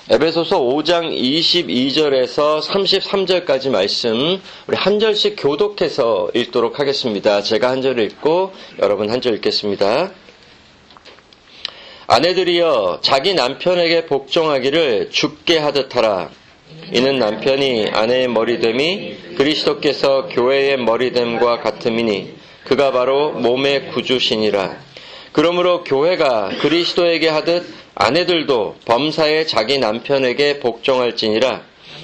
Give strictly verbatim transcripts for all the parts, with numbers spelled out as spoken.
에베소서 오 장 이십이 절에서 삼십삼 절까지 말씀 우리 한 절씩 교독해서 읽도록 하겠습니다. 제가 한 절 읽고 여러분 한 절 읽겠습니다. 아내들이여 자기 남편에게 복종하기를 주께 하듯 하라. 이는 남편이 아내의 머리됨이 그리스도께서 교회의 머리됨과 같음이니 그가 바로 몸의 구주시니라. 그러므로 교회가 그리스도에게 하듯 아내들도 범사에 자기 남편에게 복종할지니라.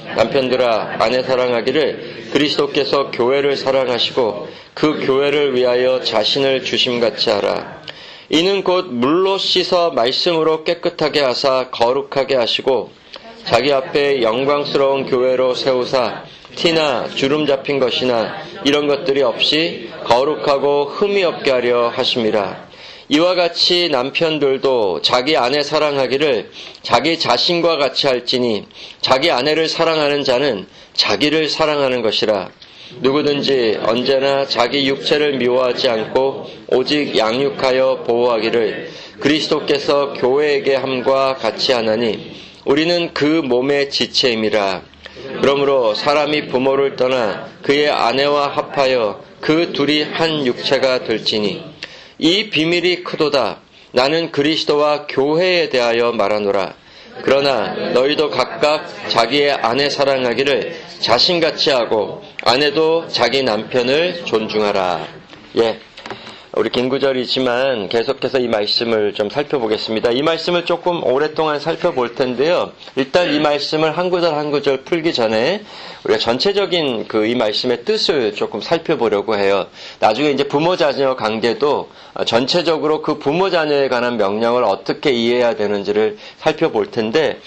남편들아 아내 사랑하기를 그리스도께서 교회를 사랑하시고 그 교회를 위하여 자신을 주심같이 하라. 이는 곧 물로 씻어 말씀으로 깨끗하게 하사 거룩하게 하시고 자기 앞에 영광스러운 교회로 세우사 티나 주름 잡힌 것이나 이런 것들이 없이 거룩하고 흠이 없게 하려 하심이라. 이와 같이 남편들도 자기 아내 사랑하기를 자기 자신과 같이 할지니 자기 아내를 사랑하는 자는 자기를 사랑하는 것이라. 누구든지 언제나 자기 육체를 미워하지 않고 오직 양육하여 보호하기를 그리스도께서 교회에게 함과 같이 하나니 우리는 그 몸의 지체임이라. 그러므로 사람이 부모를 떠나 그의 아내와 합하여 그 둘이 한 육체가 될지니 이 비밀이 크도다. 나는 그리스도와 교회에 대하여 말하노라. 그러나 너희도 각각 자기의 아내 사랑하기를 자신같이 하고 아내도 자기 남편을 존중하라. 예, 우리 긴 구절이지만 계속해서 이 말씀을 좀 살펴보겠습니다. 이 말씀을 조금 오랫동안 살펴볼 텐데요. 일단 이 말씀을 한 구절 한 구절 풀기 전에 우리가 전체적인 그 이 말씀의 뜻을 조금 살펴보려고 해요. 나중에 이제 부모 자녀 관계도 전체적으로 그 부모 자녀에 관한 명령을 어떻게 이해해야 되는지를 살펴볼 텐데,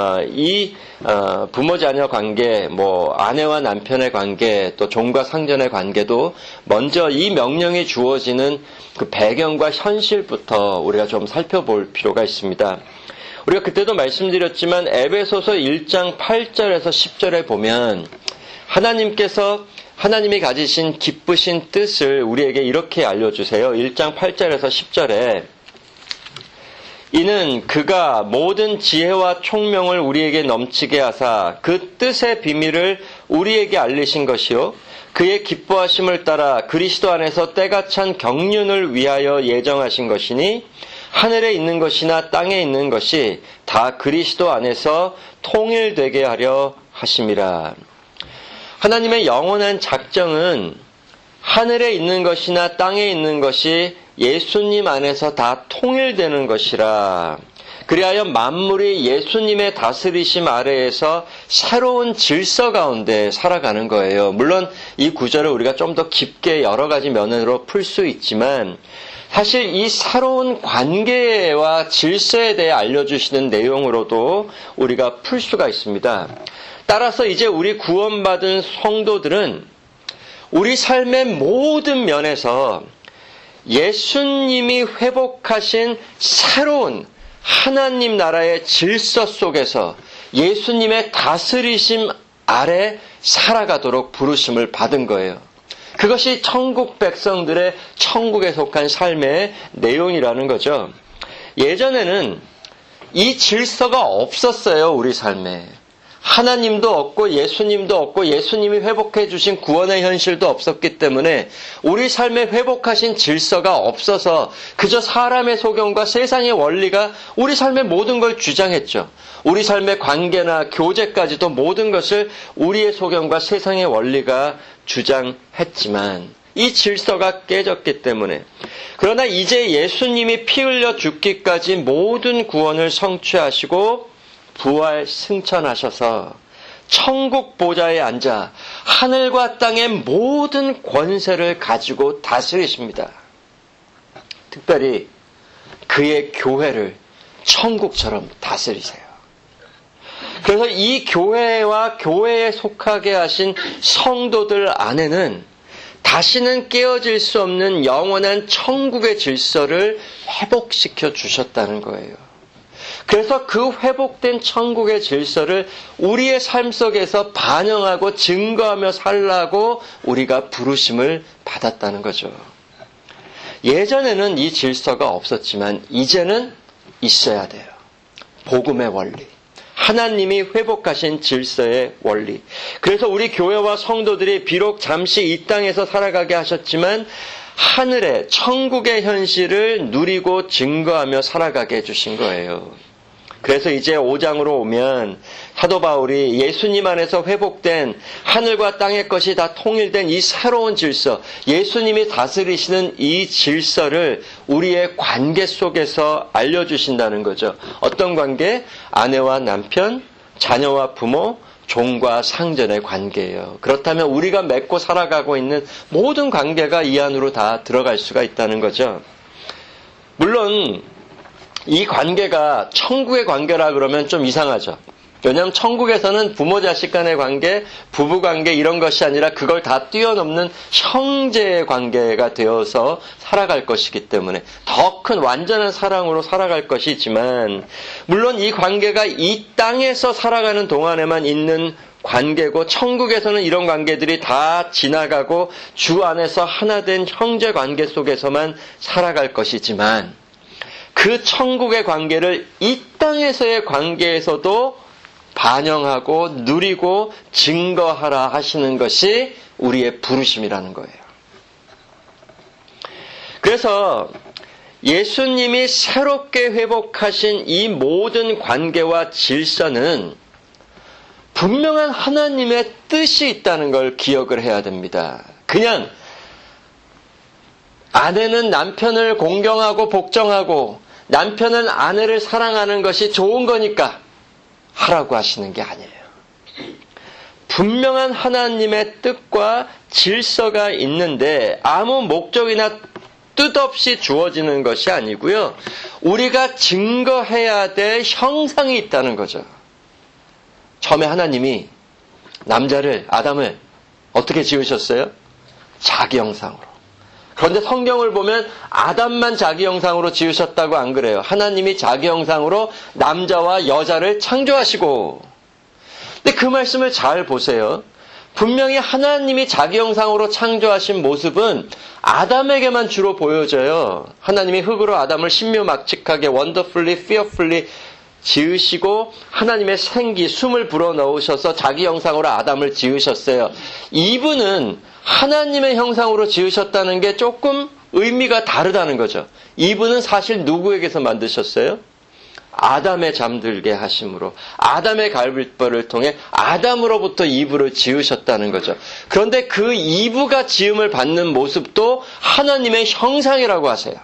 이 부모 자녀 관계, 뭐 아내와 남편의 관계, 또 종과 상전의 관계도 먼저 이 명령이 주어지는 그 배경과 현실부터 우리가 좀 살펴볼 필요가 있습니다. 우리가 그때도 말씀드렸지만 에베소서 일 장 팔 절에서 십 절에 보면 하나님께서 하나님이 가지신 기쁘신 뜻을 우리에게 이렇게 알려주세요. 일 장 팔 절에서 십 절에 이는 그가 모든 지혜와 총명을 우리에게 넘치게 하사 그 뜻의 비밀을 우리에게 알리신 것이요 그의 기뻐하심을 따라 그리스도 안에서 때가 찬 경륜을 위하여 예정하신 것이니 하늘에 있는 것이나 땅에 있는 것이 다 그리스도 안에서 통일되게 하려 하심이라. 하나님의 영원한 작정은 하늘에 있는 것이나 땅에 있는 것이 예수님 안에서 다 통일되는 것이라. 그리하여 만물이 예수님의 다스리심 아래에서 새로운 질서 가운데 살아가는 거예요. 물론 이 구절을 우리가 좀 더 깊게 여러 가지 면으로 풀 수 있지만 사실 이 새로운 관계와 질서에 대해 알려주시는 내용으로도 우리가 풀 수가 있습니다. 따라서 이제 우리 구원받은 성도들은 우리 삶의 모든 면에서 예수님이 회복하신 새로운 하나님 나라의 질서 속에서 예수님의 다스리심 아래 살아가도록 부르심을 받은 거예요. 그것이 천국 백성들의 천국에 속한 삶의 내용이라는 거죠. 예전에는 이 질서가 없었어요, 우리 삶에. 하나님도 없고 예수님도 없고 예수님이 회복해 주신 구원의 현실도 없었기 때문에 우리 삶에 회복하신 질서가 없어서 그저 사람의 소견과 세상의 원리가 우리 삶의 모든 걸 주장했죠. 우리 삶의 관계나 교제까지도 모든 것을 우리의 소견과 세상의 원리가 주장했지만 이 질서가 깨졌기 때문에 그러나 이제 예수님이 피 흘려 죽기까지 모든 구원을 성취하시고 부활 승천하셔서 천국 보좌에 앉아 하늘과 땅의 모든 권세를 가지고 다스리십니다. 특별히 그의 교회를 천국처럼 다스리세요. 그래서 이 교회와 교회에 속하게 하신 성도들 안에는 다시는 깨어질 수 없는 영원한 천국의 질서를 회복시켜 주셨다는 거예요. 그래서 그 회복된 천국의 질서를 우리의 삶 속에서 반영하고 증거하며 살라고 우리가 부르심을 받았다는 거죠. 예전에는 이 질서가 없었지만 이제는 있어야 돼요. 복음의 원리. 하나님이 회복하신 질서의 원리. 그래서 우리 교회와 성도들이 비록 잠시 이 땅에서 살아가게 하셨지만 하늘의 천국의 현실을 누리고 증거하며 살아가게 해주신 거예요. 그래서 이제 오 장으로 오면 사도 바울이 예수님 안에서 회복된 하늘과 땅의 것이 다 통일된 이 새로운 질서, 예수님이 다스리시는 이 질서를 우리의 관계 속에서 알려주신다는 거죠. 어떤 관계? 아내와 남편, 자녀와 부모, 종과 상전의 관계예요. 그렇다면 우리가 맺고 살아가고 있는 모든 관계가 이 안으로 다 들어갈 수가 있다는 거죠. 물론 이 관계가 천국의 관계라 그러면 좀 이상하죠. 왜냐하면 천국에서는 부모 자식 간의 관계, 부부 관계 이런 것이 아니라 그걸 다 뛰어넘는 형제의 관계가 되어서 살아갈 것이기 때문에 더 큰 완전한 사랑으로 살아갈 것이지만, 물론 이 관계가 이 땅에서 살아가는 동안에만 있는 관계고 천국에서는 이런 관계들이 다 지나가고 주 안에서 하나 된 형제 관계 속에서만 살아갈 것이지만, 그 천국의 관계를 이 땅에서의 관계에서도 반영하고 누리고 증거하라 하시는 것이 우리의 부르심이라는 거예요. 그래서 예수님이 새롭게 회복하신 이 모든 관계와 질서는 분명한 하나님의 뜻이 있다는 걸 기억을 해야 됩니다. 그냥 아내는 남편을 공경하고 복종하고 남편은 아내를 사랑하는 것이 좋은 거니까 하라고 하시는 게 아니에요. 분명한 하나님의 뜻과 질서가 있는데 아무 목적이나 뜻 없이 주어지는 것이 아니고요. 우리가 증거해야 될 형상이 있다는 거죠. 처음에 하나님이 남자를, 아담을 어떻게 지으셨어요? 자기 형상으로. 그런데 성경을 보면 아담만 자기 형상으로 지으셨다고 안 그래요. 하나님이 자기 형상으로 남자와 여자를 창조하시고. 근데 그 말씀을 잘 보세요. 분명히 하나님이 자기 형상으로 창조하신 모습은 아담에게만 주로 보여져요. 하나님이 흙으로 아담을 신묘막측하게 wonderfully, fearfully 지으시고 하나님의 생기, 숨을 불어넣으셔서 자기 형상으로 아담을 지으셨어요. 이분은 하나님의 형상으로 지으셨다는 게 조금 의미가 다르다는 거죠. 이분은 사실 누구에게서 만드셨어요? 아담의 잠들게 하심으로, 아담의 갈빗벌을 통해 아담으로부터 이브를 지으셨다는 거죠. 그런데 그 이브가 지음을 받는 모습도 하나님의 형상이라고 하세요.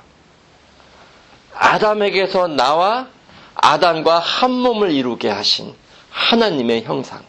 아담에게서 나와 아담과 한 몸을 이루게 하신 하나님의 형상.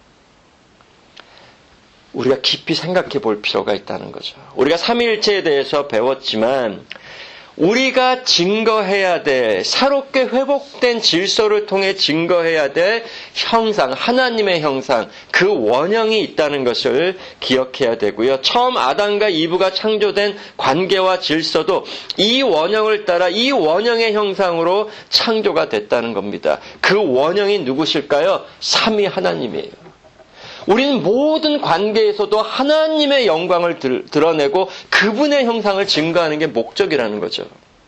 우리가 깊이 생각해 볼 필요가 있다는 거죠. 우리가 삼위일체에 대해서 배웠지만 우리가 증거해야 될, 새롭게 회복된 질서를 통해 증거해야 될 형상, 하나님의 형상, 그 원형이 있다는 것을 기억해야 되고요. 처음 아담과 이브가 창조된 관계와 질서도 이 원형을 따라 이 원형의 형상으로 창조가 됐다는 겁니다. 그 원형이 누구실까요? 삼위 하나님이에요. 우리는 모든 관계에서도 하나님의 영광을 드러내고 그분의 형상을 증거하는 게 목적이라는 거죠.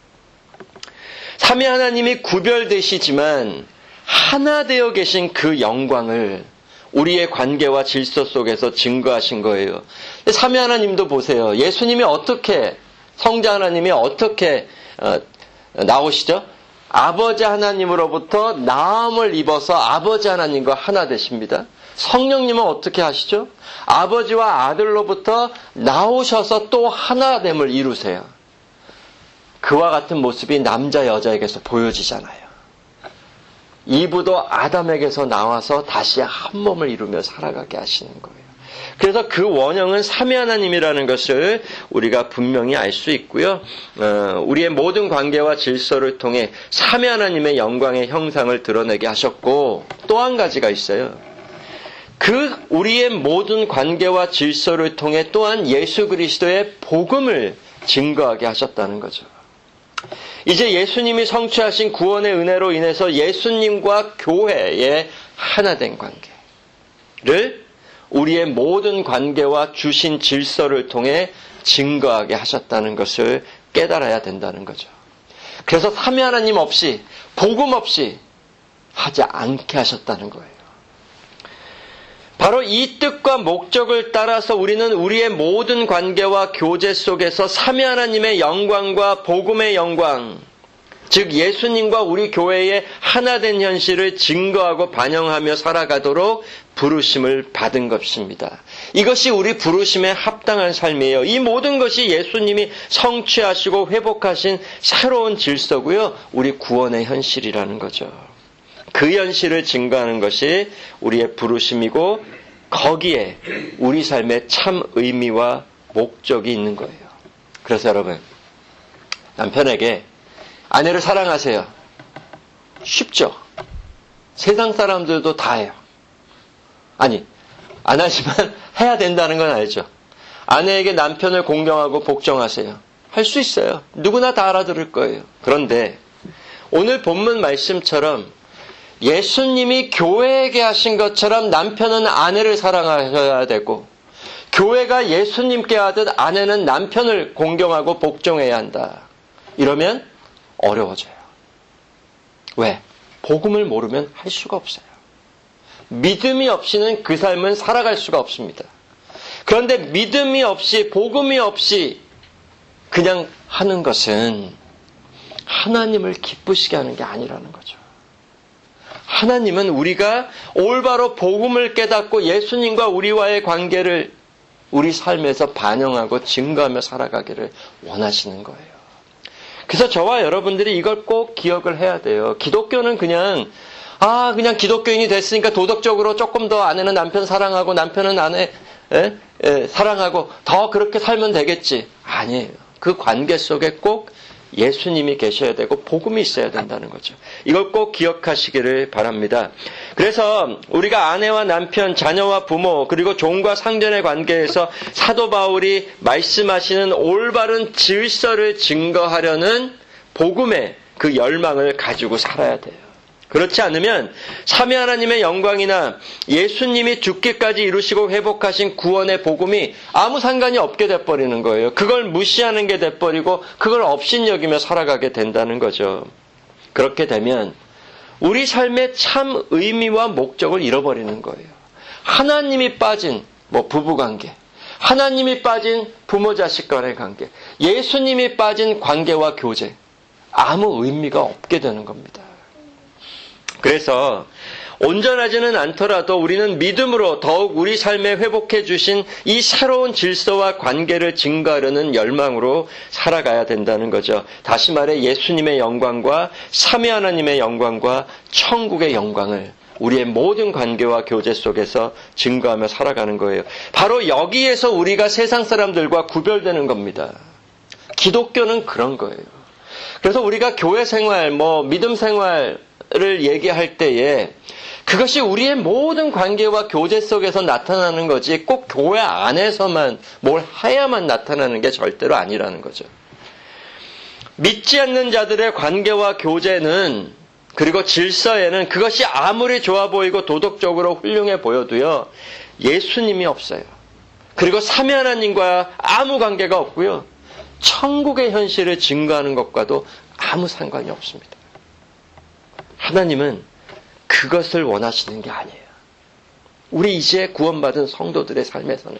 삼위 하나님이 구별되시지만 하나 되어 계신 그 영광을 우리의 관계와 질서 속에서 증거하신 거예요. 삼위 하나님도 보세요. 예수님이 어떻게, 성자 하나님이 어떻게 어, 나오시죠? 아버지 하나님으로부터 나음을 입어서 아버지 하나님과 하나 되십니다. 성령님은 어떻게 하시죠? 아버지와 아들로부터 나오셔서 또 하나됨을 이루세요. 그와 같은 모습이 남자 여자에게서 보여지잖아요. 이브도 아담에게서 나와서 다시 한 몸을 이루며 살아가게 하시는 거예요. 그래서 그 원형은 삼위 하나님이라는 것을 우리가 분명히 알 수 있고요. 어, 우리의 모든 관계와 질서를 통해 삼위 하나님의 영광의 형상을 드러내게 하셨고, 또 한 가지가 있어요. 그 우리의 모든 관계와 질서를 통해 또한 예수 그리스도의 복음을 증거하게 하셨다는 거죠. 이제 예수님이 성취하신 구원의 은혜로 인해서 예수님과 교회의 하나된 관계를 우리의 모든 관계와 주신 질서를 통해 증거하게 하셨다는 것을 깨달아야 된다는 거죠. 그래서 삼위 하나님 없이, 복음 없이 하지 않게 하셨다는 거예요. 바로 이 뜻과 목적을 따라서 우리는 우리의 모든 관계와 교제 속에서 삼위 하나님의 영광과 복음의 영광, 즉 예수님과 우리 교회의 하나된 현실을 증거하고 반영하며 살아가도록 부르심을 받은 것입니다. 이것이 우리 부르심에 합당한 삶이에요. 이 모든 것이 예수님이 성취하시고 회복하신 새로운 질서고요. 우리 구원의 현실이라는 거죠. 그 현실을 증거하는 것이 우리의 부르심이고 거기에 우리 삶의 참 의미와 목적이 있는 거예요. 그래서 여러분, 남편에게 아내를 사랑하세요. 쉽죠? 세상 사람들도 다 해요. 아니, 안 하지만 해야 된다는 건 알죠. 아내에게 남편을 공경하고 복종하세요. 할 수 있어요. 누구나 다 알아들을 거예요. 그런데 오늘 본문 말씀처럼 예수님이 교회에게 하신 것처럼 남편은 아내를 사랑하셔야 되고 교회가 예수님께 하듯 아내는 남편을 공경하고 복종해야 한다. 이러면 어려워져요. 왜? 복음을 모르면 할 수가 없어요. 믿음이 없이는 그 삶은 살아갈 수가 없습니다. 그런데 믿음이 없이 복음이 없이 그냥 하는 것은 하나님을 기쁘시게 하는 게 아니라는 거죠. 하나님은 우리가 올바로 복음을 깨닫고 예수님과 우리와의 관계를 우리 삶에서 반영하고 증거하며 살아가기를 원하시는 거예요. 그래서 저와 여러분들이 이걸 꼭 기억을 해야 돼요. 기독교는 그냥 아 그냥 기독교인이 됐으니까 도덕적으로 조금 더 아내는 남편 사랑하고 남편은 아내 에? 에, 사랑하고 더 그렇게 살면 되겠지. 아니에요. 그 관계 속에 꼭 예수님이 계셔야 되고 복음이 있어야 된다는 거죠. 이걸 꼭 기억하시기를 바랍니다. 그래서 우리가 아내와 남편, 자녀와 부모, 그리고 종과 상전의 관계에서 사도 바울이 말씀하시는 올바른 질서를 증거하려는 복음의 그 열망을 가지고 살아야 돼요. 그렇지 않으면 삼위 하나님의 영광이나 예수님이 죽기까지 이루시고 회복하신 구원의 복음이 아무 상관이 없게 돼버리는 거예요. 그걸 무시하는 게 돼버리고 그걸 업신여기며 살아가게 된다는 거죠. 그렇게 되면 우리 삶의 참 의미와 목적을 잃어버리는 거예요. 하나님이 빠진 뭐 부부관계, 하나님이 빠진 부모 자식 간의 관계, 예수님이 빠진 관계와 교제, 아무 의미가 없게 되는 겁니다. 그래서 온전하지는 않더라도 우리는 믿음으로 더욱 우리 삶에 회복해 주신 이 새로운 질서와 관계를 증거하려는 열망으로 살아가야 된다는 거죠. 다시 말해 예수님의 영광과 삼위 하나님의 영광과 천국의 영광을 우리의 모든 관계와 교제 속에서 증거하며 살아가는 거예요. 바로 여기에서 우리가 세상 사람들과 구별되는 겁니다. 기독교는 그런 거예요. 그래서 우리가 교회 생활, 뭐 믿음 생활 를 얘기할 때에 그것이 우리의 모든 관계와 교제 속에서 나타나는 거지 꼭 교회 안에서만 뭘 해야만 나타나는 게 절대로 아니라는 거죠. 믿지 않는 자들의 관계와 교제는 그리고 질서에는 그것이 아무리 좋아 보이고 도덕적으로 훌륭해 보여도요 예수님이 없어요. 그리고 삼위 하나님과 아무 관계가 없고요 천국의 현실을 증거하는 것과도 아무 상관이 없습니다. 하나님은 그것을 원하시는 게 아니에요. 우리 이제 구원받은 성도들의 삶에서는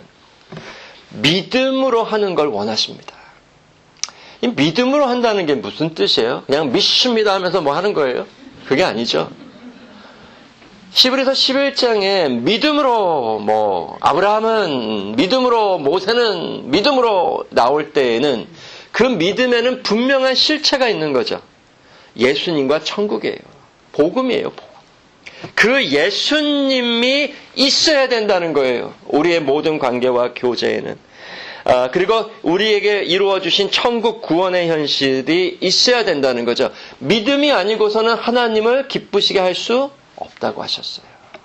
믿음으로 하는 걸 원하십니다. 이 믿음으로 한다는 게 무슨 뜻이에요? 그냥 믿습니다 하면서 뭐 하는 거예요? 그게 아니죠. 히브리서 십일 장에 믿음으로 뭐 아브라함은 믿음으로 모세는 믿음으로 나올 때에는 그 믿음에는 분명한 실체가 있는 거죠. 예수님과 천국이에요. 복음이에요. 복음. 그 예수님이 있어야 된다는 거예요. 우리의 모든 관계와 교제에는. 아, 그리고 우리에게 이루어주신 천국 구원의 현실이 있어야 된다는 거죠. 믿음이 아니고서는 하나님을 기쁘시게 할 수 없다고 하셨어요.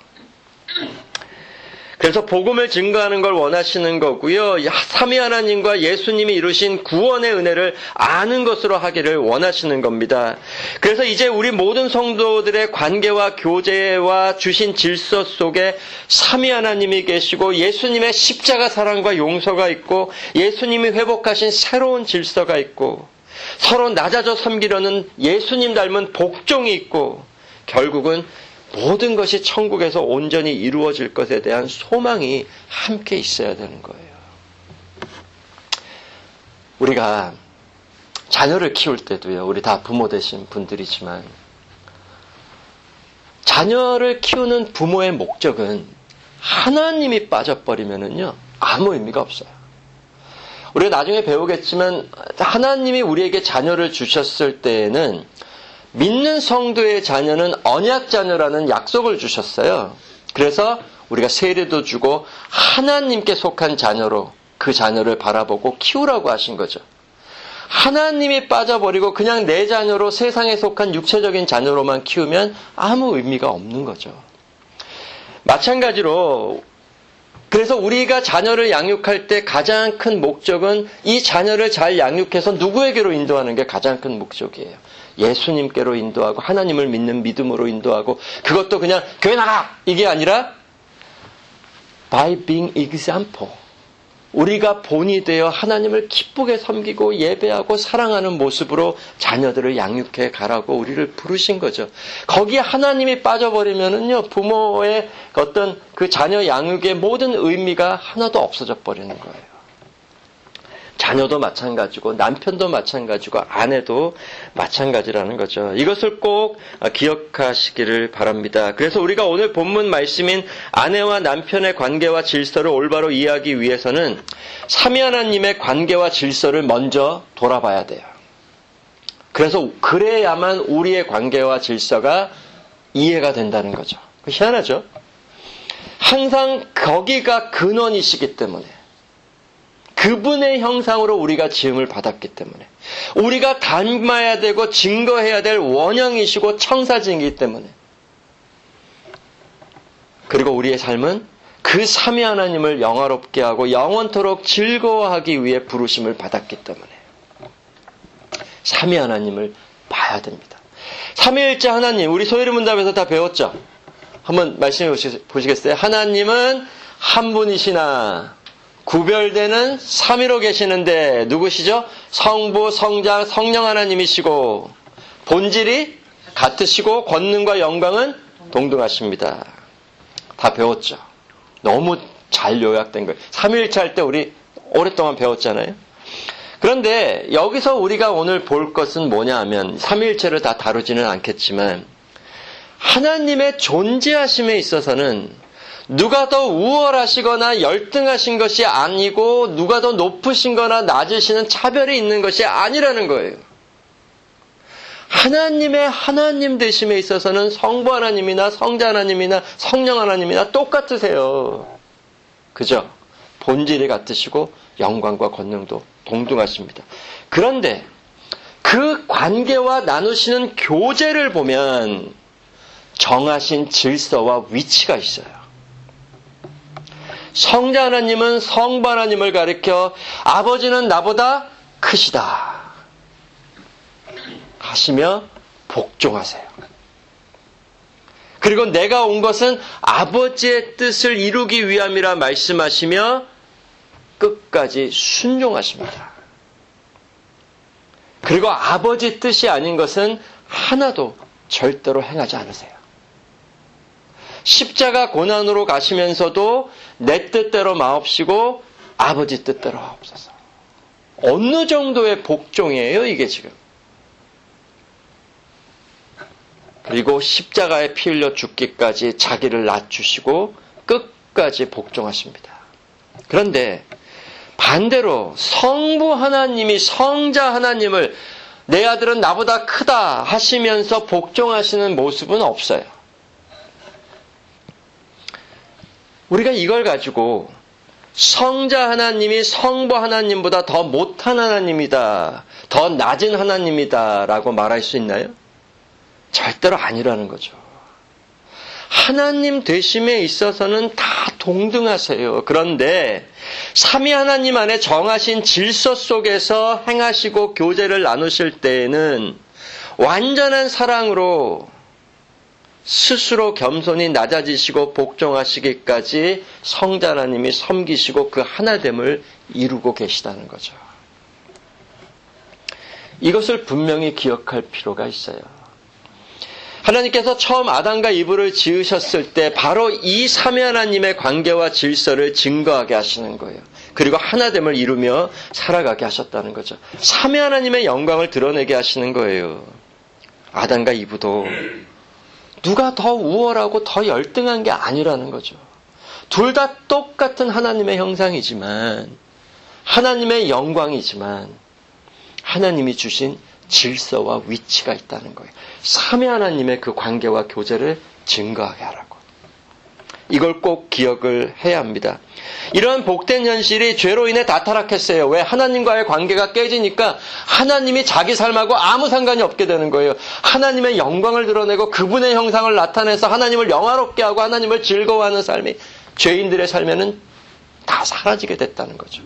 그래서 복음을 증거하는 걸 원하시는 거고요. 삼위 하나님과 예수님이 이루신 구원의 은혜를 아는 것으로 하기를 원하시는 겁니다. 그래서 이제 우리 모든 성도들의 관계와 교제와 주신 질서 속에 삼위 하나님이 계시고 예수님의 십자가 사랑과 용서가 있고 예수님이 회복하신 새로운 질서가 있고 서로 낮아져 섬기려는 예수님 닮은 복종이 있고 결국은 모든 것이 천국에서 온전히 이루어질 것에 대한 소망이 함께 있어야 되는 거예요. 우리가 자녀를 키울 때도요, 우리 다 부모 되신 분들이지만, 자녀를 키우는 부모의 목적은 하나님이 빠져버리면은요, 아무 의미가 없어요. 우리가 나중에 배우겠지만, 하나님이 우리에게 자녀를 주셨을 때에는 믿는 성도의 자녀는 언약 자녀라는 약속을 주셨어요. 그래서 우리가 세례도 주고 하나님께 속한 자녀로 그 자녀를 바라보고 키우라고 하신 거죠. 하나님이 빠져버리고 그냥 내 자녀로 세상에 속한 육체적인 자녀로만 키우면 아무 의미가 없는 거죠. 마찬가지로 그래서 우리가 자녀를 양육할 때 가장 큰 목적은 이 자녀를 잘 양육해서 누구에게로 인도하는 게 가장 큰 목적이에요. 예수님께로 인도하고 하나님을 믿는 믿음으로 인도하고, 그것도 그냥 교회 나가! 이게 아니라 by being example. 우리가 본이 되어 하나님을 기쁘게 섬기고 예배하고 사랑하는 모습으로 자녀들을 양육해 가라고 우리를 부르신 거죠. 거기에 하나님이 빠져버리면은요, 부모의 어떤 그 자녀 양육의 모든 의미가 하나도 없어져 버리는 거예요. 자녀도 마찬가지고 남편도 마찬가지고 아내도 마찬가지라는 거죠. 이것을 꼭 기억하시기를 바랍니다. 그래서 우리가 오늘 본문 말씀인 아내와 남편의 관계와 질서를 올바로 이해하기 위해서는 삼위 하나님의 관계와 질서를 먼저 돌아봐야 돼요. 그래서 그래야만 우리의 관계와 질서가 이해가 된다는 거죠. 희한하죠? 항상 거기가 근원이시기 때문에, 그분의 형상으로 우리가 지음을 받았기 때문에, 우리가 닮아야 되고 증거해야 될 원형이시고 청사진이기 때문에, 그리고 우리의 삶은 그 삼위 하나님을 영화롭게 하고 영원토록 즐거워하기 위해 부르심을 받았기 때문에 삼위 하나님을 봐야 됩니다. 삼위일체 하나님, 우리 소위문답에서 다 배웠죠? 한번 말씀해 보시겠어요? 하나님은 한 분이시나 구별되는 삼위로 계시는데 누구시죠? 성부, 성자, 성령 하나님이시고 본질이 같으시고 권능과 영광은 동등하십니다. 다 배웠죠. 너무 잘 요약된 거예요. 삼위일체 할 때 우리 오랫동안 배웠잖아요. 그런데 여기서 우리가 오늘 볼 것은 뭐냐 하면, 삼위일체를 다 다루지는 않겠지만 하나님의 존재하심에 있어서는 누가 더 우월하시거나 열등하신 것이 아니고 누가 더 높으신 거나 낮으시는 차별이 있는 것이 아니라는 거예요. 하나님의 하나님 되심에 있어서는 성부 하나님이나 성자 하나님이나 성령 하나님이나 똑같으세요. 그죠? 본질이 같으시고 영광과 권능도 동등하십니다. 그런데 그 관계와 나누시는 교제를 보면 정하신 질서와 위치가 있어요. 성자 하나님은 성부 하나님을 가리켜 아버지는 나보다 크시다 하시며 복종하세요. 그리고 내가 온 것은 아버지의 뜻을 이루기 위함이라 말씀하시며 끝까지 순종하십니다. 그리고 아버지 뜻이 아닌 것은 하나도 절대로 행하지 않으세요. 십자가 고난으로 가시면서도 내 뜻대로 마옵시고 아버지 뜻대로 하옵소서. 어느 정도의 복종이에요, 이게 지금. 그리고 십자가에 피 흘려 죽기까지 자기를 낮추시고 끝까지 복종하십니다. 그런데 반대로 성부 하나님이 성자 하나님을 내 아들은 나보다 크다 하시면서 복종하시는 모습은 없어요. 우리가 이걸 가지고 성자 하나님이 성부 하나님보다 더 못한 하나님이다, 더 낮은 하나님이다 라고 말할 수 있나요? 절대로 아니라는 거죠. 하나님 되심에 있어서는 다 동등하세요. 그런데 삼위 하나님 안에 정하신 질서 속에서 행하시고 교제를 나누실 때에는 완전한 사랑으로 스스로 겸손히 낮아지시고 복종하시기까지 성자 하나님이 섬기시고 그 하나됨을 이루고 계시다는 거죠. 이것을 분명히 기억할 필요가 있어요. 하나님께서 처음 아담과 이브를 지으셨을 때 바로 이 삼위 하나님의 관계와 질서를 증거하게 하시는 거예요. 그리고 하나됨을 이루며 살아가게 하셨다는 거죠. 삼위 하나님의 영광을 드러내게 하시는 거예요. 아담과 이브도 누가 더 우월하고 더 열등한 게 아니라는 거죠. 둘 다 똑같은 하나님의 형상이지만, 하나님의 영광이지만 하나님이 주신 질서와 위치가 있다는 거예요. 삼위 하나님의 그 관계와 교제를 증거하게 하라고. 이걸 꼭 기억을 해야 합니다. 이러한 복된 현실이 죄로 인해 다 타락했어요. 왜? 하나님과의 관계가 깨지니까 하나님이 자기 삶하고 아무 상관이 없게 되는 거예요. 하나님의 영광을 드러내고 그분의 형상을 나타내서 하나님을 영화롭게 하고 하나님을 즐거워하는 삶이 죄인들의 삶에는 다 사라지게 됐다는 거죠.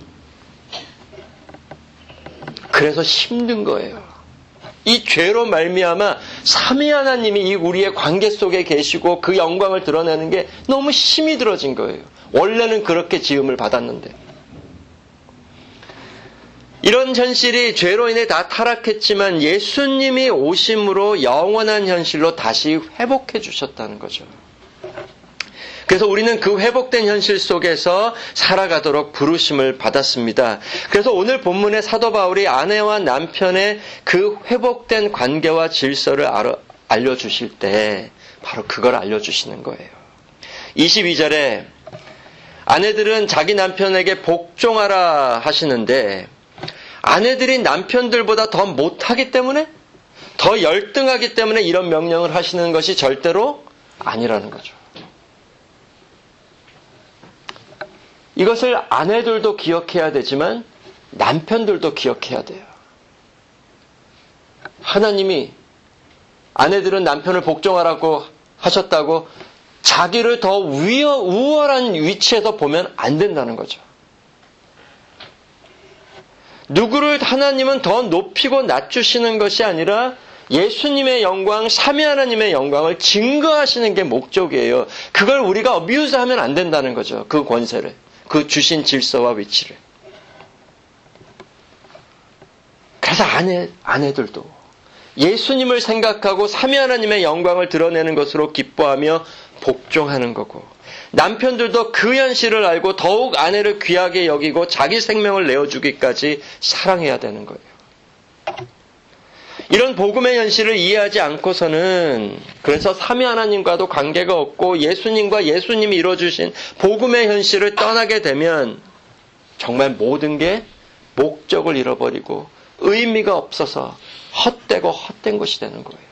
그래서 힘든 거예요. 이 죄로 말미암아 삼위 하나님이 이 우리의 관계 속에 계시고 그 영광을 드러내는 게 너무 힘이 들어진 거예요. 원래는 그렇게 지음을 받았는데. 이런 현실이 죄로 인해 다 타락했지만 예수님이 오심으로 영원한 현실로 다시 회복해 주셨다는 거죠. 그래서 우리는 그 회복된 현실 속에서 살아가도록 부르심을 받았습니다. 그래서 오늘 본문의 사도 바울이 아내와 남편의 그 회복된 관계와 질서를 알려주실 때 바로 그걸 알려주시는 거예요. 이십이 절에 아내들은 자기 남편에게 복종하라 하시는데 아내들이 남편들보다 더 못하기 때문에, 더 열등하기 때문에 이런 명령을 하시는 것이 절대로 아니라는 거죠. 이것을 아내들도 기억해야 되지만 남편들도 기억해야 돼요. 하나님이 아내들은 남편을 복종하라고 하셨다고 자기를 더 위어, 우월한 위치에서 보면 안 된다는 거죠. 누구를 하나님은 더 높이고 낮추시는 것이 아니라 예수님의 영광, 삼위 하나님의 영광을 증거하시는 게 목적이에요. 그걸 우리가 어뷰즈하면 안 된다는 거죠. 그 권세를. 그 주신 질서와 위치를. 그래서 아내, 아내들도 예수님을 생각하고 삼위 하나님의 영광을 드러내는 것으로 기뻐하며 복종하는 거고, 남편들도 그 현실을 알고 더욱 아내를 귀하게 여기고 자기 생명을 내어주기까지 사랑해야 되는 거예요. 이런 복음의 현실을 이해하지 않고서는, 그래서 삼위 하나님과도 관계가 없고 예수님과 예수님이 이루어주신 복음의 현실을 떠나게 되면 정말 모든 게 목적을 잃어버리고 의미가 없어서 헛되고 헛된 것이 되는 거예요.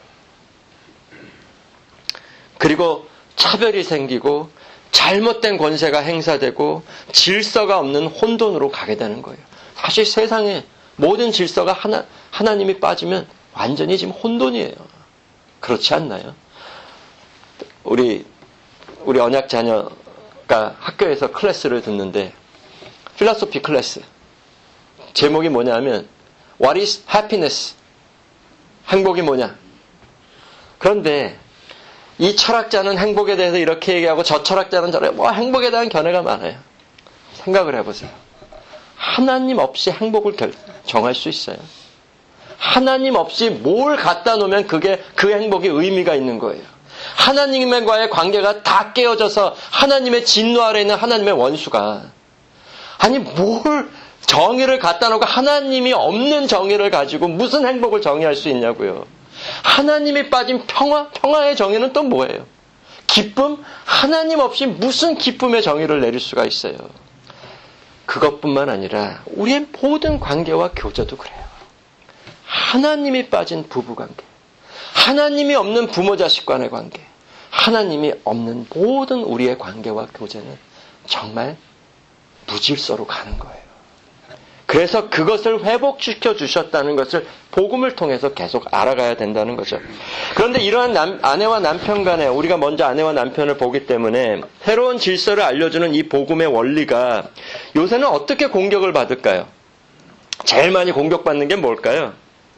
그리고 차별이 생기고 잘못된 권세가 행사되고 질서가 없는 혼돈으로 가게 되는 거예요. 사실 세상에 모든 질서가 하나, 하나님이 빠지면 완전히 지금 혼돈이에요. 그렇지 않나요? 우리, 우리 언약 자녀가 학교에서 클래스를 듣는데, 필로소피 클래스. 제목이 뭐냐면, What is happiness? 행복이 뭐냐? 그런데, 이 철학자는 행복에 대해서 이렇게 얘기하고, 저 철학자는 저래, 뭐 행복에 대한 견해가 많아요. 생각을 해보세요. 하나님 없이 행복을 결, 정할 수 있어요? 하나님 없이 뭘 갖다 놓으면 그게 그 행복이 의미가 있는 거예요. 하나님과의 관계가 다 깨어져서 하나님의 진노 아래 있는 하나님의 원수가, 아니 뭘 정의를 갖다 놓고 하나님이 없는 정의를 가지고 무슨 행복을 정의할 수 있냐고요. 하나님이 빠진 평화, 평화의 정의는 또 뭐예요? 기쁨? 하나님 없이 무슨 기쁨의 정의를 내릴 수가 있어요. 그것뿐만 아니라 우리의 모든 관계와 교제도 그래요. 하나님이 빠진 부부관계, 하나님이 없는 부모 자식 간의 관계, 하나님이 없는 모든 우리의 관계와 교제는 정말 무질서로 가는 거예요. 그래서 그것을 회복시켜 주셨다는 것을 복음을 통해서 계속 알아가야 된다는 거죠. 그런데 이러한 남, 아내와 남편 간에, 우리가 먼저 아내와 남편을 보기 때문에 새로운 질서를 알려주는 이 복음의 원리가 요새는 어떻게 공격을 받을까요? 제일 많이 공격받는 게 뭘까요?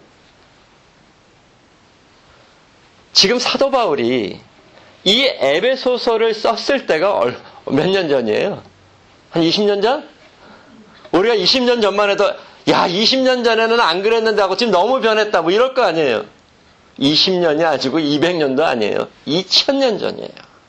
지금 사도 바울이 이 에베소서를 썼을 때가 몇 년 전이에요? 한 이십 년 전? 우리가 이십 년 전만 해도 야 이십 년 전에는 안 그랬는데 하고 지금 너무 변했다 뭐 이럴 거 아니에요. 이십 년이 아니고 이백 년도 아니에요. 이천 년 전이에요.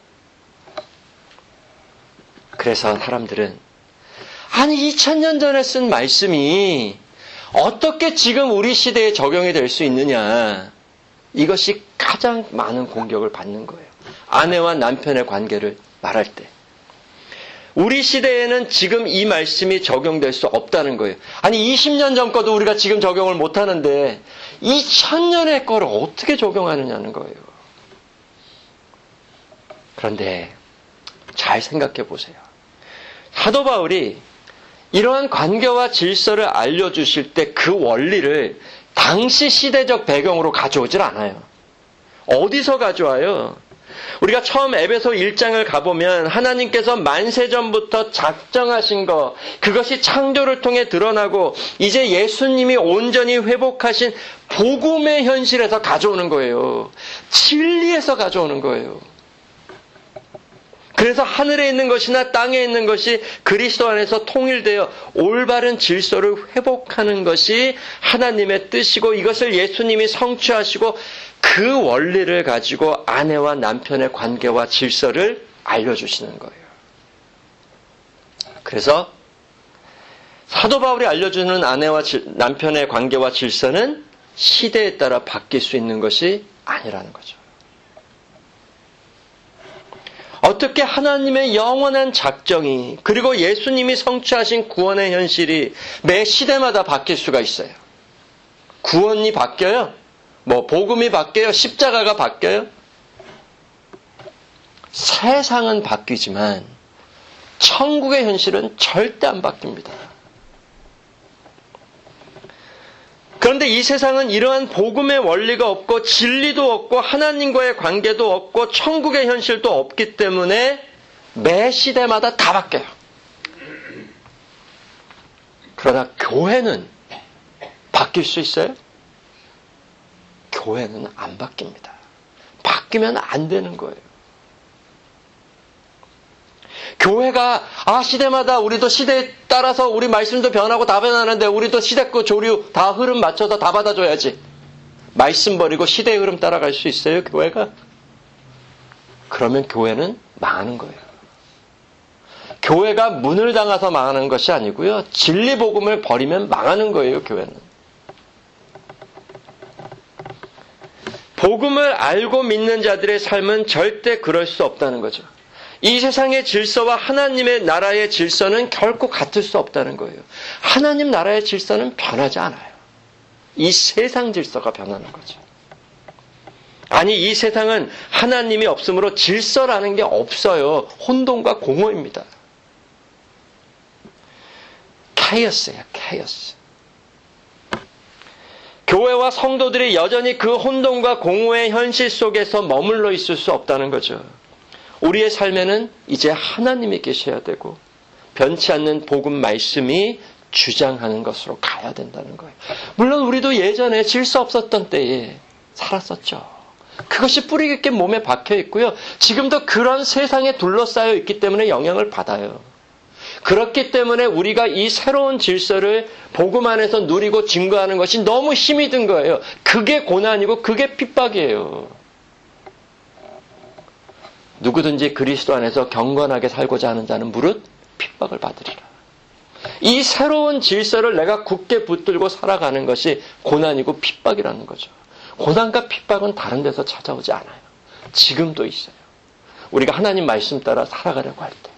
그래서 사람들은 아니 이천 년 전에 쓴 말씀이 어떻게 지금 우리 시대에 적용이 될 수 있느냐. 이것이 가장 많은 공격을 받는 거예요. 아내와 남편의 관계를 말할 때. 우리 시대에는 지금 이 말씀이 적용될 수 없다는 거예요. 아니 이십 년 전 거도 우리가 지금 적용을 못하는데 이천 년의 거를 어떻게 적용하느냐는 거예요. 그런데 잘 생각해 보세요. 사도 바울이 이러한 관계와 질서를 알려주실 때 그 원리를 당시 시대적 배경으로 가져오질 않아요. 어디서 가져와요? 우리가 처음 에베소 일 장을 가보면 하나님께서 만세전부터 작정하신 것, 그것이 창조를 통해 드러나고 이제 예수님이 온전히 회복하신 복음의 현실에서 가져오는 거예요. 진리에서 가져오는 거예요. 그래서 하늘에 있는 것이나 땅에 있는 것이 그리스도 안에서 통일되어 올바른 질서를 회복하는 것이 하나님의 뜻이고 이것을 예수님이 성취하시고 그 원리를 가지고 아내와 남편의 관계와 질서를 알려주시는 거예요. 그래서 사도 바울이 알려주는 아내와 질, 남편의 관계와 질서는 시대에 따라 바뀔 수 있는 것이 아니라는 거죠. 어떻게 하나님의 영원한 작정이 그리고 예수님이 성취하신 구원의 현실이 매 시대마다 바뀔 수가 있어요. 구원이 바뀌어요? 뭐 복음이 바뀌어요? 십자가가 바뀌어요? 세상은 바뀌지만 천국의 현실은 절대 안 바뀝니다. 그런데 이 세상은 이러한 복음의 원리가 없고 진리도 없고 하나님과의 관계도 없고 천국의 현실도 없기 때문에 매 시대마다 다 바뀌어요. 그러나 교회는 바뀔 수 있어요? 교회는 안 바뀝니다. 바뀌면 안 되는 거예요. 교회가 아 시대마다 우리도 시대에 따라서 우리 말씀도 변하고 다 변하는데 우리도 시대 거 조류 다 흐름 맞춰서 다 받아줘야지. 말씀 버리고 시대의 흐름 따라갈 수 있어요 교회가? 그러면 교회는 망하는 거예요. 교회가 문을 닫아서 망하는 것이 아니고요. 진리 복음을 버리면 망하는 거예요 교회는. 복음을 알고 믿는 자들의 삶은 절대 그럴 수 없다는 거죠. 이 세상의 질서와 하나님의 나라의 질서는 결코 같을 수 없다는 거예요. 하나님 나라의 질서는 변하지 않아요. 이 세상 질서가 변하는 거죠. 아니 이 세상은 하나님이 없으므로 질서라는 게 없어요. 혼돈과 공허입니다. 케이오스예요. 케이오스. 교회와 성도들이 여전히 그 혼돈과 공허의 현실 속에서 머물러 있을 수 없다는 거죠. 우리의 삶에는 이제 하나님이 계셔야 되고 변치 않는 복음 말씀이 주장하는 것으로 가야 된다는 거예요. 물론 우리도 예전에 질서 없었던 때에 살았었죠. 그것이 뿌리 깊게 몸에 박혀 있고요. 지금도 그런 세상에 둘러싸여 있기 때문에 영향을 받아요. 그렇기 때문에 우리가 이 새로운 질서를 복음 안에서 누리고 증거하는 것이 너무 힘이 든 거예요. 그게 고난이고 그게 핍박이에요. 누구든지 그리스도 안에서 경건하게 살고자 하는 자는 무릇 핍박을 받으리라. 이 새로운 질서를 내가 굳게 붙들고 살아가는 것이 고난이고 핍박이라는 거죠. 고난과 핍박은 다른 데서 찾아오지 않아요. 지금도 있어요. 우리가 하나님 말씀 따라 살아가려고 할 때.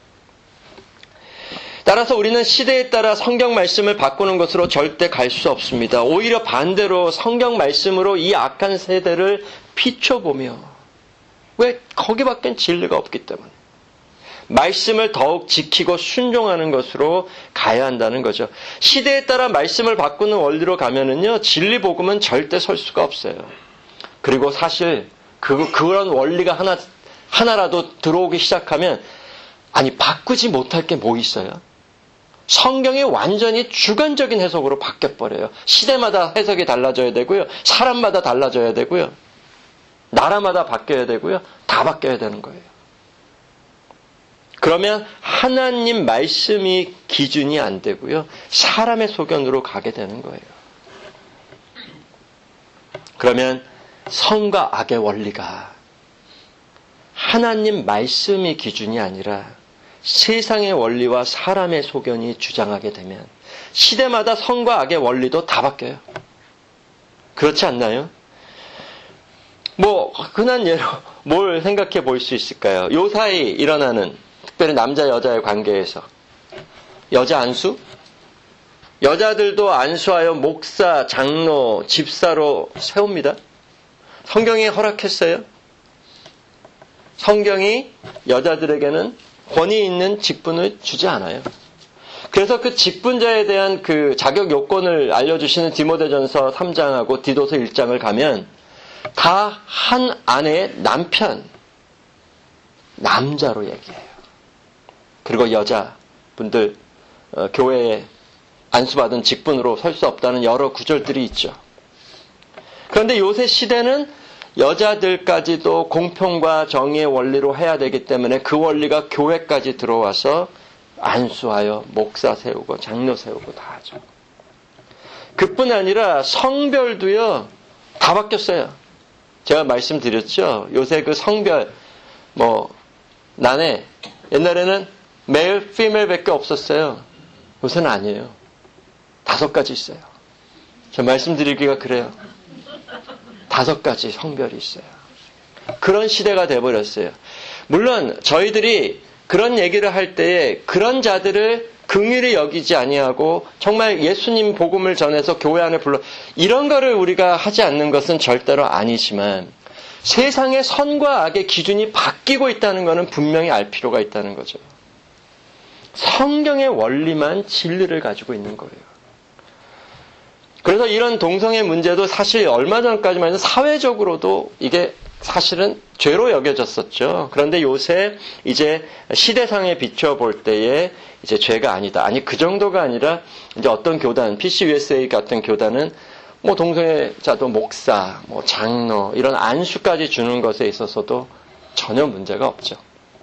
따라서 우리는 시대에 따라 성경 말씀을 바꾸는 것으로 절대 갈 수 없습니다. 오히려 반대로 성경 말씀으로 이 악한 세대를 비춰보며 왜? 거기밖엔 진리가 없기 때문에. 말씀을 더욱 지키고 순종하는 것으로 가야 한다는 거죠. 시대에 따라 말씀을 바꾸는 원리로 가면은요, 진리 복음은 절대 설 수가 없어요. 그리고 사실 그, 그런 원리가 하나, 하나라도 들어오기 시작하면, 아니, 바꾸지 못할 게 뭐 있어요? 성경이 완전히 주관적인 해석으로 바뀌어버려요. 시대마다 해석이 달라져야 되고요. 사람마다 달라져야 되고요. 나라마다 바뀌어야 되고요. 다 바뀌어야 되는 거예요. 그러면 하나님 말씀이 기준이 안 되고요. 사람의 소견으로 가게 되는 거예요. 그러면 선과 악의 원리가 하나님 말씀이 기준이 아니라 세상의 원리와 사람의 소견이 주장하게 되면 시대마다 선과 악의 원리도 다 바뀌어요. 그렇지 않나요? 뭐 흔한 예로 뭘 생각해 볼 수 있을까요? 요사이 일어나는 특별히 남자 여자의 관계에서 여자 안수? 여자들도 안수하여 목사, 장로, 집사로 세웁니다. 성경이 허락했어요. 성경이 여자들에게는 권위 있는 직분을 주지 않아요. 그래서 그 직분자에 대한 그 자격 요건을 알려주시는 디모데전서 삼 장하고 디도서 일 장을 가면 다 한 아내의 남편, 남자로 얘기해요. 그리고 여자분들 어, 교회에 안수받은 직분으로 설 수 없다는 여러 구절들이 있죠. 그런데 요새 시대는 여자들까지도 공평과 정의의 원리로 해야 되기 때문에 그 원리가 교회까지 들어와서 안수하여 목사 세우고 장로 세우고 다 하죠. 그뿐 아니라 성별도요 다 바뀌었어요. 제가 말씀드렸죠. 요새 그 성별 뭐 난에 옛날에는 메일, 피메일밖에 없었어요. 요새는 아니에요. 다섯 가지 있어요. 저 말씀드리기가 그래요. 다섯 가지 성별이 있어요. 그런 시대가 돼버렸어요. 물론 저희들이 그런 얘기를 할 때에 그런 자들을 긍휼히 여기지 아니하고 정말 예수님 복음을 전해서 교회 안에 불러 이런 거를 우리가 하지 않는 것은 절대로 아니지만 세상의 선과 악의 기준이 바뀌고 있다는 것은 분명히 알 필요가 있다는 거죠. 성경의 원리만 진리를 가지고 있는 거예요. 그래서 이런 동성애 문제도 사실 얼마 전까지만 해도 사회적으로도 이게 사실은 죄로 여겨졌었죠. 그런데 요새 이제 시대상에 비춰볼 때에 이제 죄가 아니다. 아니 그 정도가 아니라 이제 어떤 교단, 피씨유에스에이 같은 교단은 뭐 동성애자도 목사, 뭐 장로 이런 안수까지 주는 것에 있어서도 전혀 문제가 없죠.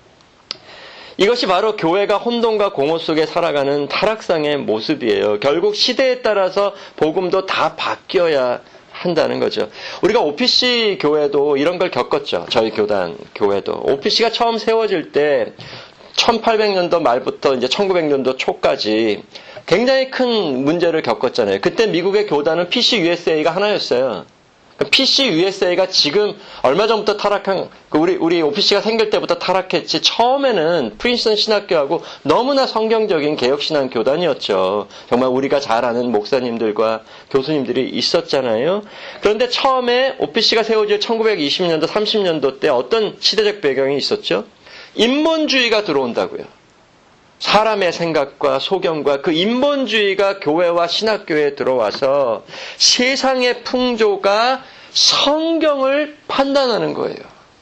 이것이 바로 교회가 혼돈과 공허 속에 살아가는 타락상의 모습이에요. 결국 시대에 따라서 복음도 다 바뀌어야 한다는 거죠. 우리가 오피씨 교회도 이런 걸 겪었죠. 저희 교단 교회도. 오피씨가 처음 세워질 때 천팔백 년도 말부터 이제 천구백 년도 초까지 굉장히 큰 문제를 겪었잖아요. 그때 미국의 교단은 피씨유에스에이가 하나였어요. 피씨유에스에이가 지금 얼마 전부터 타락한, 우리, 우리 오피씨가 생길 때부터 타락했지, 처음에는 프린스턴 신학교하고 너무나 성경적인 개혁신앙 교단이었죠. 정말 우리가 잘 아는 목사님들과 교수님들이 있었잖아요. 그런데 처음에 오피씨가 세워질 천구백이십 년도, 삼십 년도 때 어떤 시대적 배경이 있었죠? 인본주의가 들어온다고요. 사람의 생각과 소견과 그 인본주의가 교회와 신학교에 들어와서 세상의 풍조가 성경을 판단하는 거예요.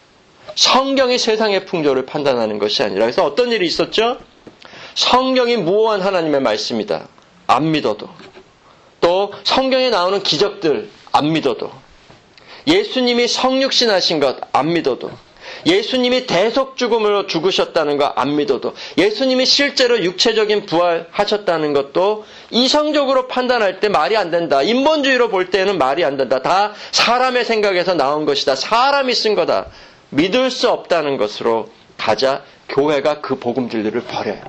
성경이 세상의 풍조를 판단하는 것이 아니라. 그래서 어떤 일이 있었죠? 성경이 무오한 하나님의 말씀이다. 안 믿어도. 또 성경에 나오는 기적들 안 믿어도. 예수님이 성육신 하신 것 안 믿어도. 예수님이 대속 죽음으로 죽으셨다는 거 안 믿어도, 예수님이 실제로 육체적인 부활하셨다는 것도 이성적으로 판단할 때 말이 안 된다. 인본주의로 볼 때는 말이 안 된다. 다 사람의 생각에서 나온 것이다. 사람이 쓴 거다. 믿을 수 없다는 것으로 가자 교회가 그 복음 진리를 버려요.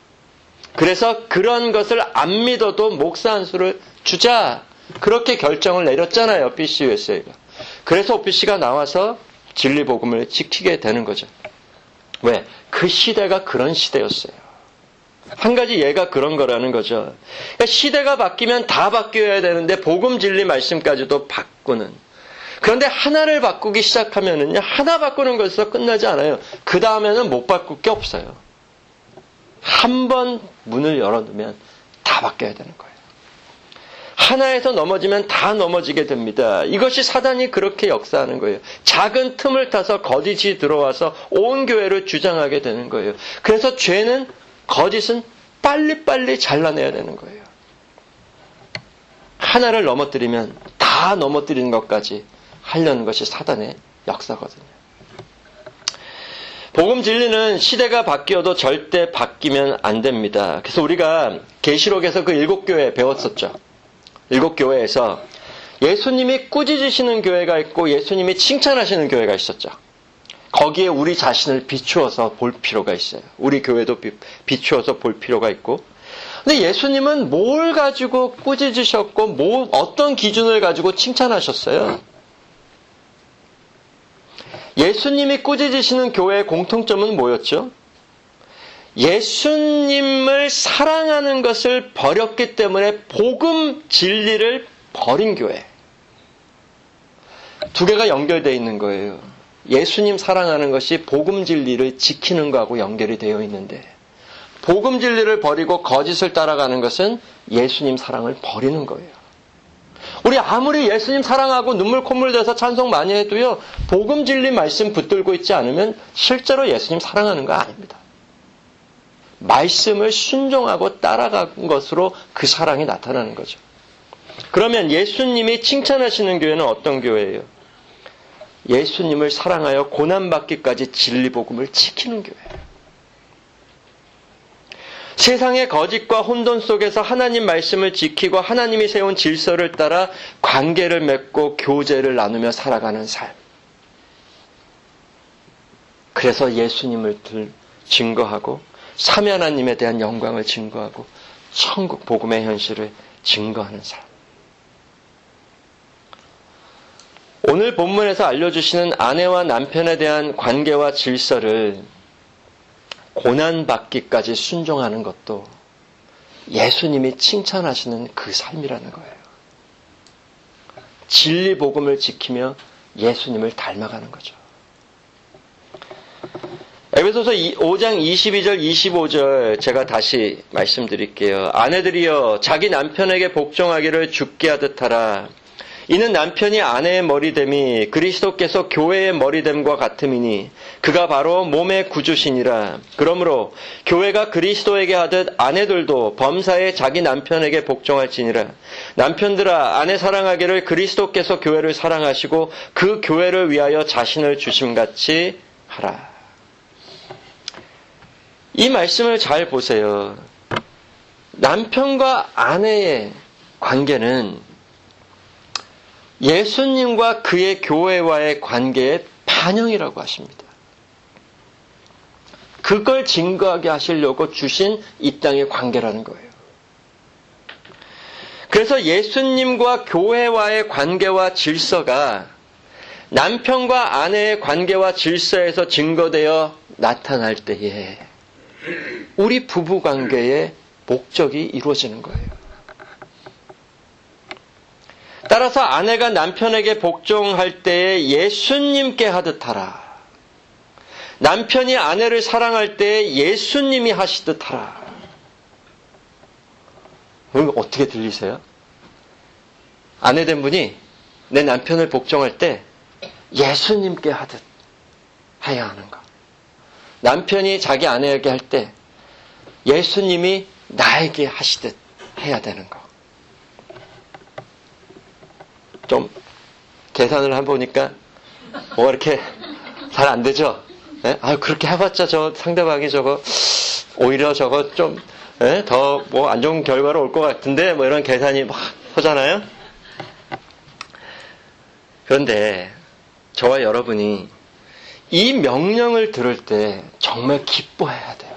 그래서 그런 것을 안 믿어도 목사 한 수를 주자. 그렇게 결정을 내렸잖아요. 피씨유에스에이가. 그래서 오피씨가 나와서 진리 복음을 지키게 되는 거죠. 왜? 그 시대가 그런 시대였어요. 한 가지 예가 그런 거라는 거죠. 그러니까 시대가 바뀌면 다 바뀌어야 되는데 복음 진리 말씀까지도 바꾸는. 그런데 하나를 바꾸기 시작하면은요, 하나 바꾸는 것에서 끝나지 않아요. 그 다음에는 못 바꿀 게 없어요. 한 번 문을 열어두면 다 바뀌어야 되는 거예요. 하나에서 넘어지면 다 넘어지게 됩니다. 이것이 사단이 그렇게 역사하는 거예요. 작은 틈을 타서 거짓이 들어와서 온 교회를 주장하게 되는 거예요. 그래서 죄는, 거짓은 빨리빨리 잘라내야 되는 거예요. 하나를 넘어뜨리면 다 넘어뜨리는 것까지 하려는 것이 사단의 역사거든요. 복음 진리는 시대가 바뀌어도 절대 바뀌면 안 됩니다. 그래서 우리가 계시록에서 그 일곱 교회 배웠었죠. 일곱 교회에서 예수님이 꾸짖으시는 교회가 있고 예수님이 칭찬하시는 교회가 있었죠. 거기에 우리 자신을 비추어서 볼 필요가 있어요. 우리 교회도 비, 비추어서 볼 필요가 있고. 근데 예수님은 뭘 가지고 꾸짖으셨고 뭐, 어떤 기준을 가지고 칭찬하셨어요? 예수님이 꾸짖으시는 교회의 공통점은 뭐였죠? 예수님을 사랑하는 것을 버렸기 때문에 복음 진리를 버린 교회. 두 개가 연결되어 있는 거예요. 예수님 사랑하는 것이 복음 진리를 지키는 거하고 연결이 되어 있는데 복음 진리를 버리고 거짓을 따라가는 것은 예수님 사랑을 버리는 거예요. 우리 아무리 예수님 사랑하고 눈물 콧물 대서 찬송 많이 해도요. 복음 진리 말씀 붙들고 있지 않으면 실제로 예수님 사랑하는 거 아닙니다. 말씀을 순종하고 따라간 것으로 그 사랑이 나타나는 거죠. 그러면 예수님이 칭찬하시는 교회는 어떤 교회예요? 예수님을 사랑하여 고난받기까지 진리 복음을 지키는 교회예요. 세상의 거짓과 혼돈 속에서 하나님 말씀을 지키고 하나님이 세운 질서를 따라 관계를 맺고 교제를 나누며 살아가는 삶. 그래서 예수님을 증거하고 삼위 하나님에 대한 영광을 증거하고 천국 복음의 현실을 증거하는 삶. 오늘 본문에서 알려주시는 아내와 남편에 대한 관계와 질서를 고난받기까지 순종하는 것도 예수님이 칭찬하시는 그 삶이라는 거예요. 진리 복음을 지키며 예수님을 닮아가는 거죠. 에베소서 오 장 이십이 절 이십오 절 제가 다시 말씀드릴게요. 아내들이여 자기 남편에게 복종하기를 주께 하듯 하라. 이는 남편이 아내의 머리됨이 그리스도께서 교회의 머리됨과 같음이니 그가 바로 몸의 구주시니라. 그러므로 교회가 그리스도에게 하듯 아내들도 범사에 자기 남편에게 복종할지니라. 남편들아 아내 사랑하기를 그리스도께서 교회를 사랑하시고 그 교회를 위하여 자신을 주심같이 하라. 이 말씀을 잘 보세요. 남편과 아내의 관계는 예수님과 그의 교회와의 관계의 반영이라고 하십니다. 그걸 증거하게 하시려고 주신 이 땅의 관계라는 거예요. 그래서 예수님과 교회와의 관계와 질서가 남편과 아내의 관계와 질서에서 증거되어 나타날 때에 우리 부부관계의 목적이 이루어지는 거예요. 따라서 아내가 남편에게 복종할 때에 예수님께 하듯 하라. 남편이 아내를 사랑할 때에 예수님이 하시듯 하라. 어떻게 들리세요? 아내 된 분이 내 남편을 복종할 때 예수님께 하듯 해야 하는 거. 남편이 자기 아내에게 할 때 예수님이 나에게 하시듯 해야 되는 거. 좀 계산을 해보니까 뭐가 이렇게 잘 안 되죠? 네? 아 그렇게 해봤자 저 상대방이 저거 오히려 저거 좀 더 뭐 안 좋은 결과로 올 것 같은데 뭐 이런 계산이 막 하잖아요. 그런데 저와 여러분이 이 명령을 들을 때 정말 기뻐해야 돼요.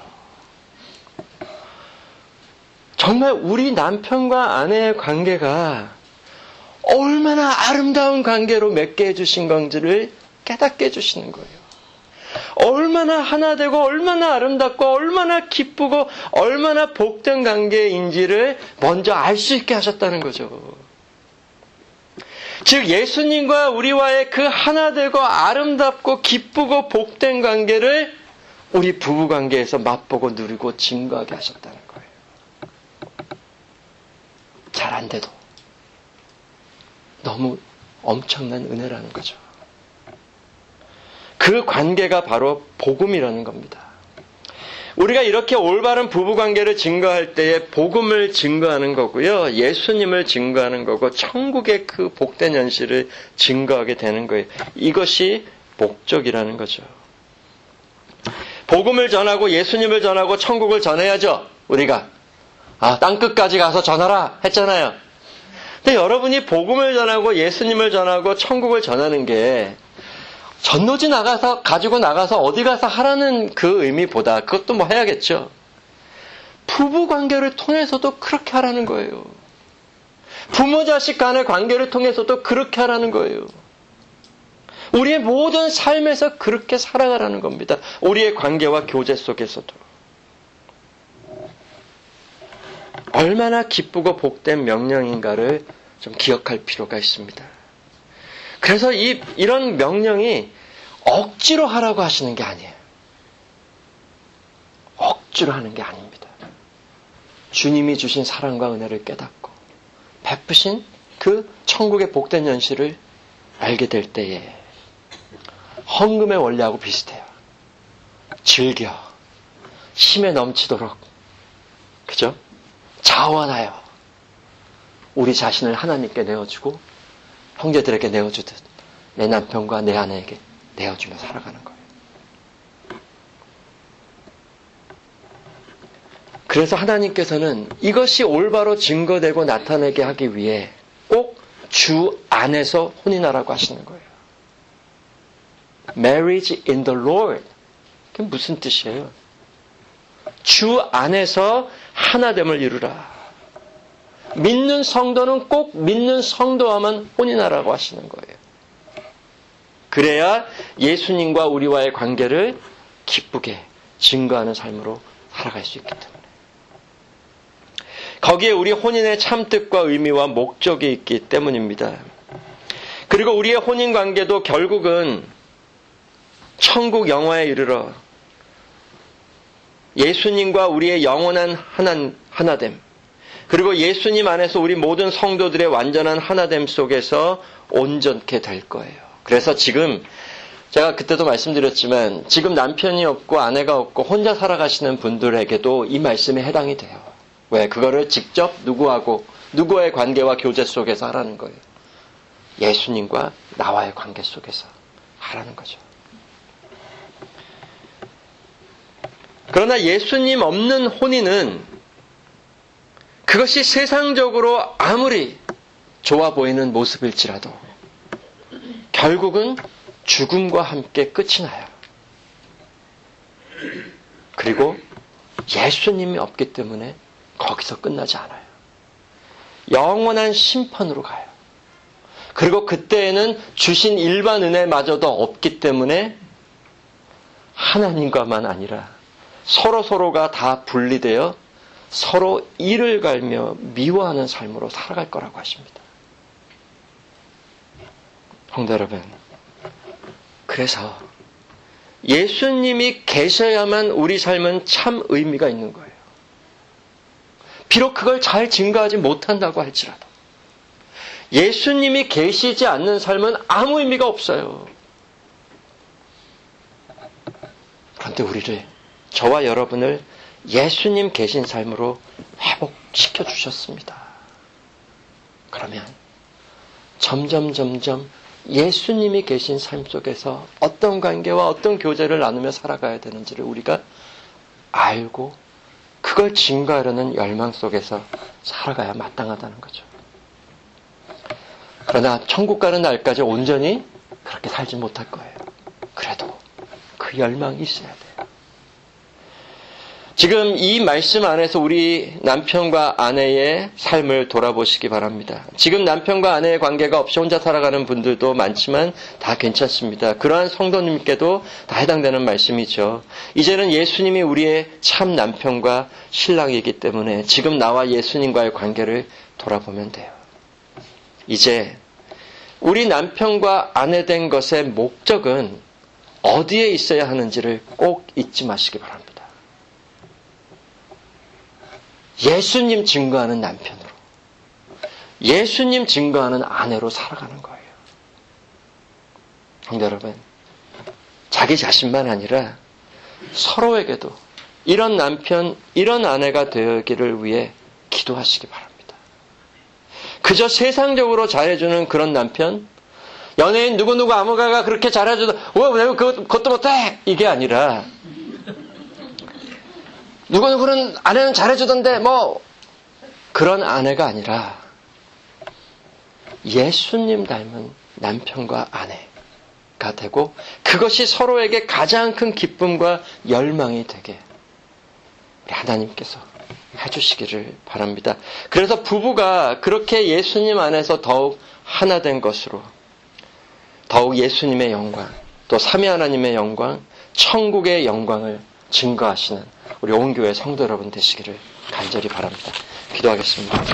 정말 우리 남편과 아내의 관계가 얼마나 아름다운 관계로 맺게 해주신 건지를 깨닫게 해주시는 거예요. 얼마나 하나 되고 얼마나 아름답고 얼마나 기쁘고 얼마나 복된 관계인지를 먼저 알 수 있게 하셨다는 거죠. 즉 예수님과 우리와의 그 하나 되고 아름답고 기쁘고 복된 관계를 우리 부부관계에서 맛보고 누리고 증거하게 하셨다는 거예요. 잘 안 돼도 너무 엄청난 은혜라는 거죠. 그 관계가 바로 복음이라는 겁니다. 우리가 이렇게 올바른 부부관계를 증거할 때에 복음을 증거하는 거고요. 예수님을 증거하는 거고 천국의 그 복된 현실을 증거하게 되는 거예요. 이것이 목적이라는 거죠. 복음을 전하고 예수님을 전하고 천국을 전해야죠. 우리가 아, 땅끝까지 가서 전하라 했잖아요. 근데 여러분이 복음을 전하고 예수님을 전하고 천국을 전하는 게 전노지 나가서 가지고 나가서 어디 가서 하라는 그 의미보다 그것도 뭐 해야겠죠. 부부 관계를 통해서도 그렇게 하라는 거예요. 부모 자식 간의 관계를 통해서도 그렇게 하라는 거예요. 우리의 모든 삶에서 그렇게 살아가라는 겁니다. 우리의 관계와 교제 속에서도. 얼마나 기쁘고 복된 명령인가를 좀 기억할 필요가 있습니다. 그래서 이, 이런 명령이 억지로 하라고 하시는 게 아니에요. 억지로 하는 게 아닙니다. 주님이 주신 사랑과 은혜를 깨닫고 베푸신 그 천국의 복된 현실을 알게 될 때에 헌금의 원리하고 비슷해요. 즐겨 힘에 넘치도록 그죠? 자원하여 우리 자신을 하나님께 내어주고 형제들에게 내어주듯 내 남편과 내 아내에게 내어주며 살아가는 거예요. 그래서 하나님께서는 이것이 올바로 증거되고 나타내게 하기 위해 꼭 주 안에서 혼인하라고 하시는 거예요. Marriage in the Lord. 그게 무슨 뜻이에요? 주 안에서 하나됨을 이루라. 믿는 성도는 꼭 믿는 성도와만 혼인하라고 하시는 거예요. 그래야 예수님과 우리와의 관계를 기쁘게 증거하는 삶으로 살아갈 수 있기 때문에. 거기에 우리 혼인의 참뜻과 의미와 목적이 있기 때문입니다. 그리고 우리의 혼인 관계도 결국은 천국 영화에 이르러 예수님과 우리의 영원한 하나, 하나됨, 그리고 예수님 안에서 우리 모든 성도들의 완전한 하나됨 속에서 온전케 될 거예요. 그래서 지금 제가 그때도 말씀드렸지만 지금 남편이 없고 아내가 없고 혼자 살아가시는 분들에게도 이 말씀에 해당이 돼요. 왜? 그거를 직접 누구하고 누구의 관계와 교제 속에서 하라는 거예요. 예수님과 나와의 관계 속에서 하라는 거죠. 그러나 예수님 없는 혼인은 그것이 세상적으로 아무리 좋아 보이는 모습일지라도 결국은 죽음과 함께 끝이 나요. 그리고 예수님이 없기 때문에 거기서 끝나지 않아요. 영원한 심판으로 가요. 그리고 그때에는 주신 일반 은혜마저도 없기 때문에 하나님과만 아니라 서로 서로가 다 분리되어 서로 이를 갈며 미워하는 삶으로 살아갈 거라고 하십니다. 성도 여러분, 그래서 예수님이 계셔야만 우리 삶은 참 의미가 있는 거예요. 비록 그걸 잘 증거하지 못한다고 할지라도 예수님이 계시지 않는 삶은 아무 의미가 없어요. 그런데 우리를, 저와 여러분을 예수님 계신 삶으로 회복시켜 주셨습니다. 그러면 점점 점점 예수님이 계신 삶 속에서 어떤 관계와 어떤 교제를 나누며 살아가야 되는지를 우리가 알고 그걸 증거하려는 열망 속에서 살아가야 마땅하다는 거죠. 그러나 천국 가는 날까지 온전히 그렇게 살지 못할 거예요. 그래도 그 열망이 있어야 돼요. 지금 이 말씀 안에서 우리 남편과 아내의 삶을 돌아보시기 바랍니다. 지금 남편과 아내의 관계가 없이 혼자 살아가는 분들도 많지만 다 괜찮습니다. 그러한 성도님께도 다 해당되는 말씀이죠. 이제는 예수님이 우리의 참 남편과 신랑이기 때문에 지금 나와 예수님과의 관계를 돌아보면 돼요. 이제 우리 남편과 아내 된 것의 목적은 어디에 있어야 하는지를 꼭 잊지 마시기 바랍니다. 예수님 증거하는 남편으로, 예수님 증거하는 아내로 살아가는 거예요. 성도 여러분, 자기 자신만 아니라 서로에게도 이런 남편, 이런 아내가 되기를 위해 기도하시기 바랍니다. 그저 세상적으로 잘해주는 그런 남편, 연예인 누구누구 아무가가 그렇게 잘해줘도 왜 내가 그것도 못해! 이게 아니라 누구누구는 아내는 잘해주던데 뭐 그런 아내가 아니라 예수님 닮은 남편과 아내가 되고 그것이 서로에게 가장 큰 기쁨과 열망이 되게 하나님께서 해주시기를 바랍니다. 그래서 부부가 그렇게 예수님 안에서 더욱 하나 된 것으로 더욱 예수님의 영광, 또 삼위 하나님의 영광, 천국의 영광을 증거하시는 우리 온 교회 성도 여러분 되시기를 간절히 바랍니다. 기도하겠습니다.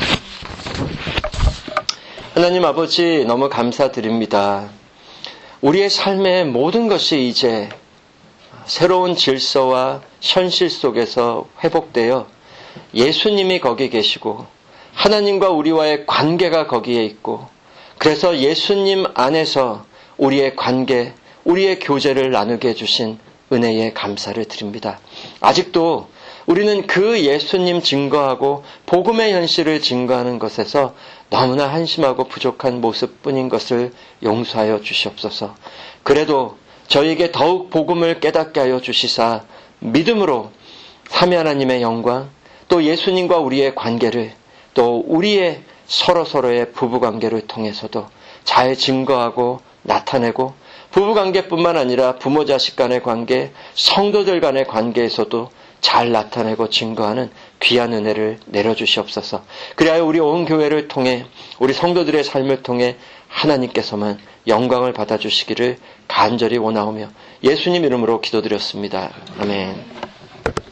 하나님 아버지, 너무 감사드립니다. 우리의 삶의 모든 것이 이제 새로운 질서와 현실 속에서 회복되어 예수님이 거기 계시고 하나님과 우리와의 관계가 거기에 있고, 그래서 예수님 안에서 우리의 관계, 우리의 교제를 나누게 해주신 은혜에 감사를 드립니다. 아직도 우리는 그 예수님 증거하고 복음의 현실을 증거하는 것에서 너무나 한심하고 부족한 모습뿐인 것을 용서하여 주시옵소서. 그래도 저희에게 더욱 복음을 깨닫게 하여 주시사 믿음으로 삼위 하나님의 영광, 또 예수님과 우리의 관계를, 또 우리의 서로서로의 부부관계를 통해서도 잘 증거하고 나타내고, 부부관계뿐만 아니라 부모 자식 간의 관계, 성도들 간의 관계에서도 잘 나타내고 증거하는 귀한 은혜를 내려주시옵소서. 그리하여 우리 온 교회를 통해, 우리 성도들의 삶을 통해 하나님께서만 영광을 받아주시기를 간절히 원하오며 예수님 이름으로 기도드렸습니다. 아멘.